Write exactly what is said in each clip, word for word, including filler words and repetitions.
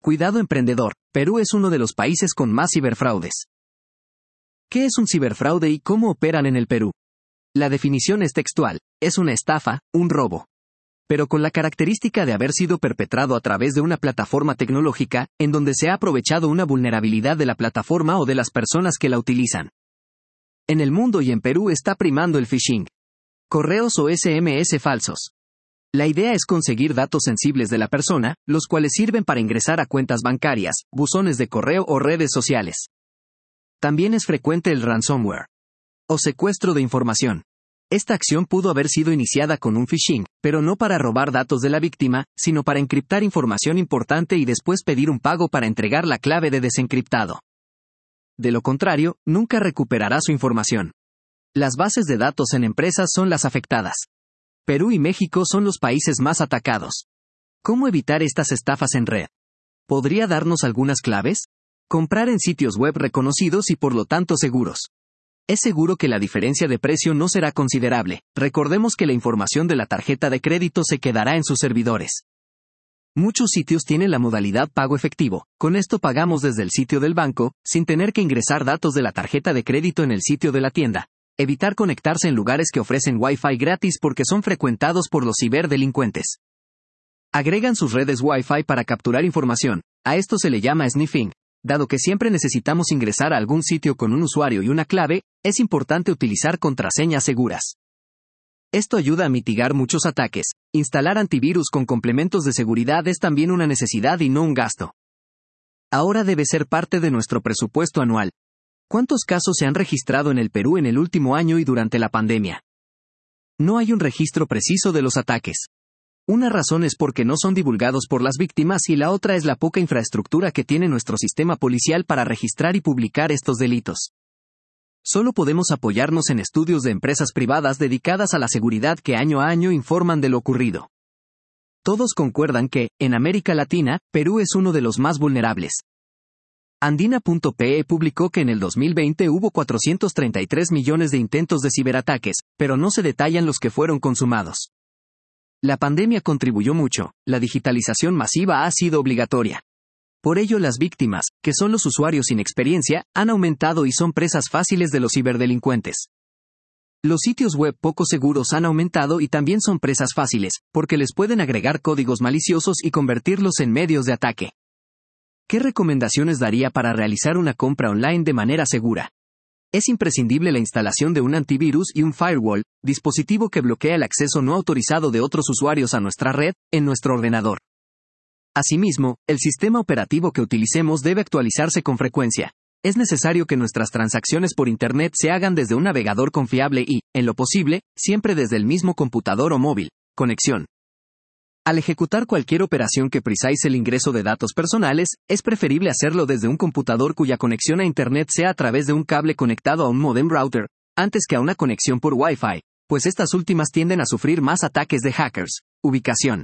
Cuidado emprendedor, Perú es uno de los países con más ciberfraudes. ¿Qué es un ciberfraude y cómo operan en el Perú? La definición es textual, es una estafa, un robo. Pero con la característica de haber sido perpetrado a través de una plataforma tecnológica, en donde se ha aprovechado una vulnerabilidad de la plataforma o de las personas que la utilizan. En el mundo y en Perú está primando el phishing. Correos o S M S falsos. La idea es conseguir datos sensibles de la persona, los cuales sirven para ingresar a cuentas bancarias, buzones de correo o redes sociales. También es frecuente el ransomware o secuestro de información. Esta acción pudo haber sido iniciada con un phishing, pero no para robar datos de la víctima, sino para encriptar información importante y después pedir un pago para entregar la clave de desencriptado. De lo contrario, nunca recuperará su información. Las bases de datos en empresas son las afectadas. Perú y México son los países más atacados. ¿Cómo evitar estas estafas en red? ¿Podría darnos algunas claves? Comprar en sitios web reconocidos y por lo tanto seguros. Es seguro que la diferencia de precio no será considerable. Recordemos que la información de la tarjeta de crédito se quedará en sus servidores. Muchos sitios tienen la modalidad pago efectivo. Con esto pagamos desde el sitio del banco, sin tener que ingresar datos de la tarjeta de crédito en el sitio de la tienda. Evitar conectarse en lugares que ofrecen Wi-Fi gratis porque son frecuentados por los ciberdelincuentes. Agregan sus redes Wi-Fi para capturar información. A esto se le llama sniffing. Dado que siempre necesitamos ingresar a algún sitio con un usuario y una clave, es importante utilizar contraseñas seguras. Esto ayuda a mitigar muchos ataques. Instalar antivirus con complementos de seguridad es también una necesidad y no un gasto. Ahora debe ser parte de nuestro presupuesto anual. ¿Cuántos casos se han registrado en el Perú en el último año y durante la pandemia? No hay un registro preciso de los ataques. Una razón es porque no son divulgados por las víctimas y la otra es la poca infraestructura que tiene nuestro sistema policial para registrar y publicar estos delitos. Solo podemos apoyarnos en estudios de empresas privadas dedicadas a la seguridad que año a año informan de lo ocurrido. Todos concuerdan que, en América Latina, Perú es uno de los más vulnerables. Andina punto pe publicó que en el dos mil veinte hubo cuatrocientos treinta y tres millones de intentos de ciberataques, pero no se detallan los que fueron consumados. La pandemia contribuyó mucho, la digitalización masiva ha sido obligatoria. Por ello las víctimas, que son los usuarios sin experiencia, han aumentado y son presas fáciles de los ciberdelincuentes. Los sitios web poco seguros han aumentado y también son presas fáciles, porque les pueden agregar códigos maliciosos y convertirlos en medios de ataque. ¿Qué recomendaciones daría para realizar una compra online de manera segura? Es imprescindible la instalación de un antivirus y un firewall, dispositivo que bloquea el acceso no autorizado de otros usuarios a nuestra red, en nuestro ordenador. Asimismo, el sistema operativo que utilicemos debe actualizarse con frecuencia. Es necesario que nuestras transacciones por Internet se hagan desde un navegador confiable y, en lo posible, siempre desde el mismo computador o móvil. Conexión. Al ejecutar cualquier operación que precise el ingreso de datos personales, es preferible hacerlo desde un computador cuya conexión a Internet sea a través de un cable conectado a un modem router, antes que a una conexión por Wi-Fi, pues estas últimas tienden a sufrir más ataques de hackers. Ubicación.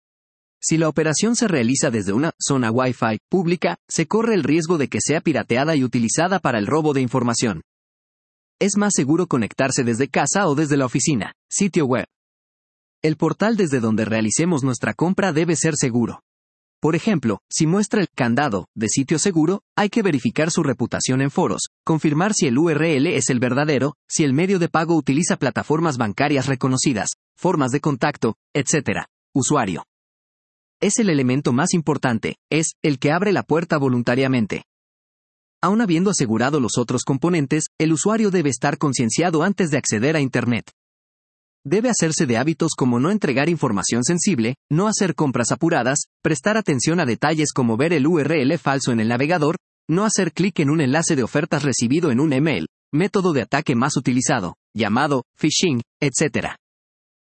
Si la operación se realiza desde una zona Wi-Fi pública, se corre el riesgo de que sea pirateada y utilizada para el robo de información. Es más seguro conectarse desde casa o desde la oficina. Sitio web. El portal desde donde realicemos nuestra compra debe ser seguro. Por ejemplo, si muestra el candado de sitio seguro, hay que verificar su reputación en foros, confirmar si el U R L es el verdadero, si el medio de pago utiliza plataformas bancarias reconocidas, formas de contacto, etcétera. Usuario. Es el elemento más importante, es el que abre la puerta voluntariamente. Aun habiendo asegurado los otros componentes, el usuario debe estar concienciado antes de acceder a Internet. Debe hacerse de hábitos como no entregar información sensible, no hacer compras apuradas, prestar atención a detalles como ver el U R L falso en el navegador, no hacer clic en un enlace de ofertas recibido en un email, método de ataque más utilizado, llamado phishing, etcétera.